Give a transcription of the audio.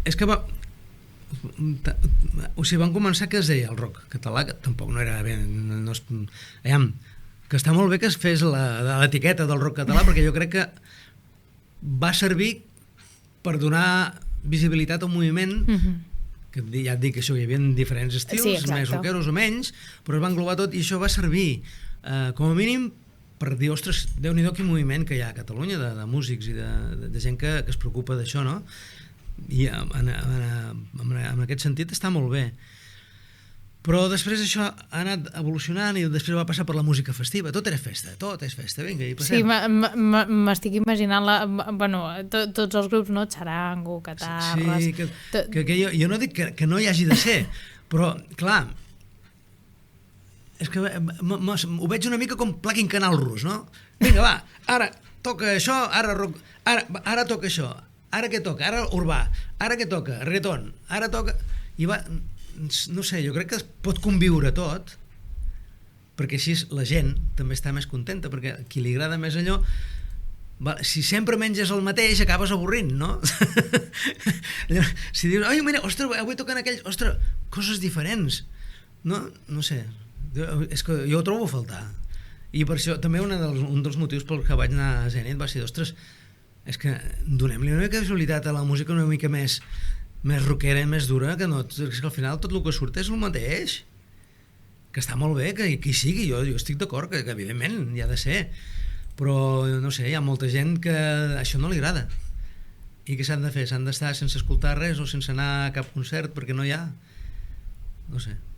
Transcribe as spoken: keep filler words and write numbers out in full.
és que va... O sigui, van començar que es deia el rock català, que tampoc no era ben... No, no es... Aviam, que està molt bé que es fes l'etiqueta del rock català, perquè jo crec que va servir per donar visibilitat a un moviment mm-hmm. que ja et dic que això hi havia diferents estils, sí, més rockeros o menys, però es va englobar tot i això va servir eh, com a mínim per dir, ostres, Déu-n'hi-do quin moviment que hi ha a Catalunya de, de músics i de, de, de gent que, que es preocupa d'això, no? I en, en, en, en aquest sentit està molt bé. Però després això ha anat evolucionant i després va passar per la música festiva. Tot era festa, tot és festa, vinga, hi passem. Sí, m'estic imaginant la, bueno, to, tots els grups, no? Xarango, catarres... Sí, que, que, que jo, jo no dic que, que no hi hagi de ser, però, clar, és que m -m ho veig una mica com pla quinquenal rus, no? Vinga, va, ara toca això, ara, rock, ara, ara toca això, ara què toca? Ara urbà, ara què toca? Reggaeton, ara toca... I va... no sé, jo crec que es pot conviure tot perquè així la gent també està més contenta, perquè a qui li agrada més allò, si sempre menges el mateix acabes avorrint, no? Si dius, ai, mira, ostres, avui toquen aquells, ostres, coses diferents, no? No sé, és que jo ho trobo a faltar i per això també un dels, un dels motius pel que vaig anar a Zenit va ser, ostres, és que donem-li una mica de visualitat a la música una mica més més rockera i més dura, que no, és que al final tot el que surt és el mateix, que està molt bé, que, que hi sigui, jo, jo estic d'acord que, que evidentment hi ha de ser, però no sé, hi ha molta gent que això no li agrada i que s'han de fer, s'han d'estar sense escoltar res o sense anar a cap concert perquè no hi ha, no sé.